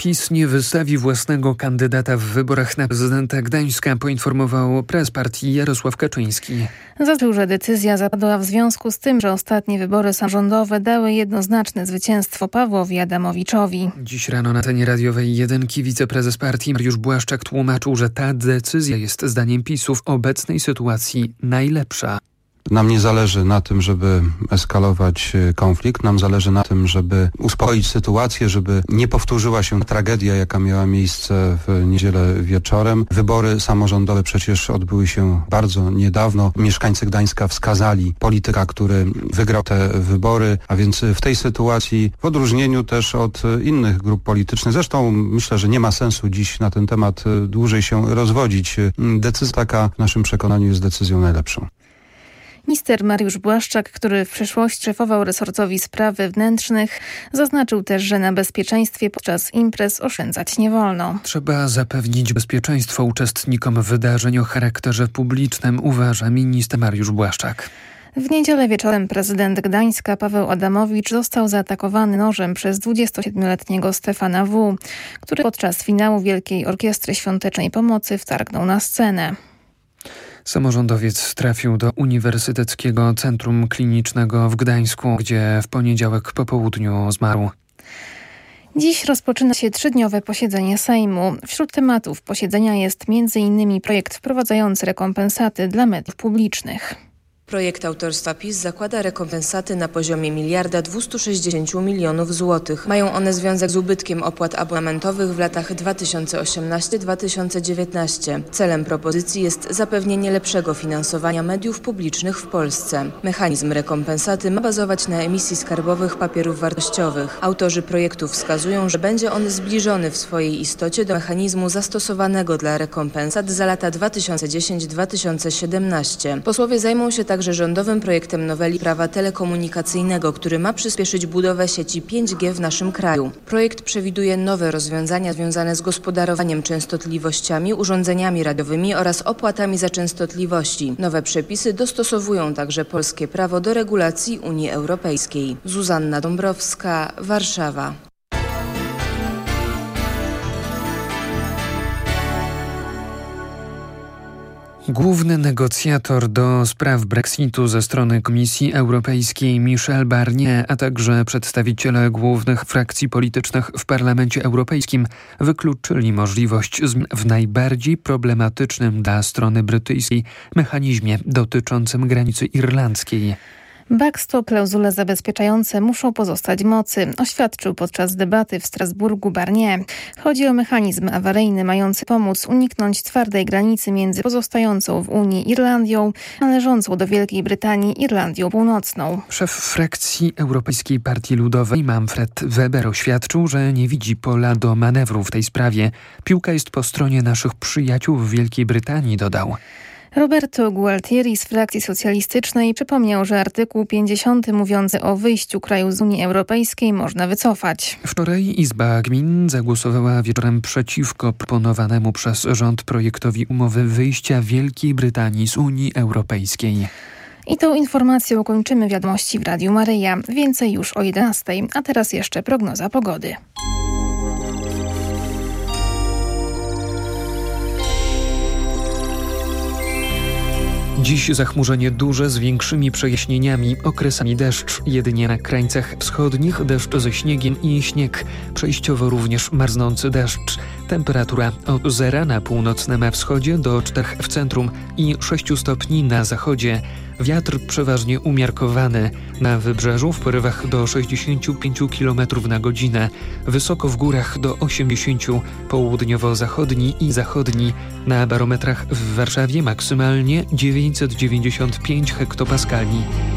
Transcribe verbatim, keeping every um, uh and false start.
PiS nie wystawi własnego kandydata w wyborach na prezydenta Gdańska, poinformował prez partii Jarosław Kaczyński. Zaznaczył, że decyzja zapadła w związku z tym, że ostatnie wybory samorządowe dały jednoznaczne zwycięstwo Pawłowi Adamowiczowi. Dziś rano na antenie radiowej Jedynki wiceprezes partii Mariusz Błaszczak tłumaczył, że ta decyzja jest zdaniem PiSu w obecnej sytuacji najlepsza. Nam nie zależy na tym, żeby eskalować konflikt. Nam zależy na tym, żeby uspokoić sytuację, żeby nie powtórzyła się tragedia, jaka miała miejsce w niedzielę wieczorem. Wybory samorządowe przecież odbyły się bardzo niedawno. Mieszkańcy Gdańska wskazali polityka, który wygrał te wybory, a więc w tej sytuacji, w odróżnieniu też od innych grup politycznych, zresztą myślę, że nie ma sensu dziś na ten temat dłużej się rozwodzić. Decyzja taka w naszym przekonaniu jest decyzją najlepszą. Minister Mariusz Błaszczak, który w przeszłości szefował resortowi spraw wewnętrznych, zaznaczył też, że na bezpieczeństwie podczas imprez oszczędzać nie wolno. Trzeba zapewnić bezpieczeństwo uczestnikom wydarzeń o charakterze publicznym, uważa minister Mariusz Błaszczak. W niedzielę wieczorem prezydent Gdańska Paweł Adamowicz został zaatakowany nożem przez dwudziestosiedmioletniego Stefana W., który podczas finału Wielkiej Orkiestry Świątecznej Pomocy wtargnął na scenę. Samorządowiec trafił do Uniwersyteckiego Centrum Klinicznego w Gdańsku, gdzie w poniedziałek po południu zmarł. Dziś rozpoczyna się trzydniowe posiedzenie Sejmu. Wśród tematów posiedzenia jest między innymi projekt wprowadzający rekompensaty dla mediów publicznych. Projekt autorstwa PiS zakłada rekompensaty na poziomie miliarda dwieście sześćdziesiąt milionów złotych. Mają one związek z ubytkiem opłat abonamentowych w latach dwa tysiące osiemnastym do dwa tysiące dziewiętnastego. Celem propozycji jest zapewnienie lepszego finansowania mediów publicznych w Polsce. Mechanizm rekompensaty ma bazować na emisji skarbowych papierów wartościowych. Autorzy projektu wskazują, że będzie on zbliżony w swojej istocie do mechanizmu zastosowanego dla rekompensat za lata dwa tysiące dziesiąty do dwa tysiące siedemnastego. Posłowie zajmą się także rządowym projektem noweli prawa telekomunikacyjnego, który ma przyspieszyć budowę sieci pięć G w naszym kraju. Projekt przewiduje nowe rozwiązania związane z gospodarowaniem częstotliwościami, urządzeniami radiowymi oraz opłatami za częstotliwości. Nowe przepisy dostosowują także polskie prawo do regulacji Unii Europejskiej. Zuzanna Dąbrowska, Warszawa. Główny negocjator do spraw Brexitu ze strony Komisji Europejskiej Michel Barnier, a także przedstawiciele głównych frakcji politycznych w Parlamencie Europejskim wykluczyli możliwość zmian w najbardziej problematycznym dla strony brytyjskiej mechanizmie dotyczącym granicy irlandzkiej. Backstop, klauzule zabezpieczające muszą pozostać w mocy, oświadczył podczas debaty w Strasburgu Barnier. Chodzi o mechanizm awaryjny mający pomóc uniknąć twardej granicy między pozostającą w Unii Irlandią, należącą do Wielkiej Brytanii Irlandią Północną. Szef frakcji Europejskiej Partii Ludowej Manfred Weber oświadczył, że nie widzi pola do manewru w tej sprawie. Piłka jest po stronie naszych przyjaciół w Wielkiej Brytanii, dodał. Roberto Gualtieri z frakcji socjalistycznej przypomniał, że artykuł pięćdziesiąty mówiący o wyjściu kraju z Unii Europejskiej można wycofać. Wczoraj Izba Gmin zagłosowała wieczorem przeciwko proponowanemu przez rząd projektowi umowy wyjścia Wielkiej Brytanii z Unii Europejskiej. I tą informacją kończymy wiadomości w Radiu Maryja. Więcej już o jedenastej, a teraz jeszcze prognoza pogody. Dziś zachmurzenie duże z większymi przejaśnieniami, okresami deszcz. Jedynie na krańcach wschodnich deszcz ze śniegiem i śnieg. Przejściowo również marznący deszcz. Temperatura od zera na północnym wschodzie do czterech w centrum i sześciu stopni na zachodzie. Wiatr przeważnie umiarkowany. Na wybrzeżu w porywach do sześćdziesięciu pięciu kilometrów na godzinę. Wysoko w górach do osiemdziesięciu. Południowo-zachodni i zachodni. Na barometrach w Warszawie maksymalnie dziewięćset dziewięćdziesiąt pięć hektopaskali.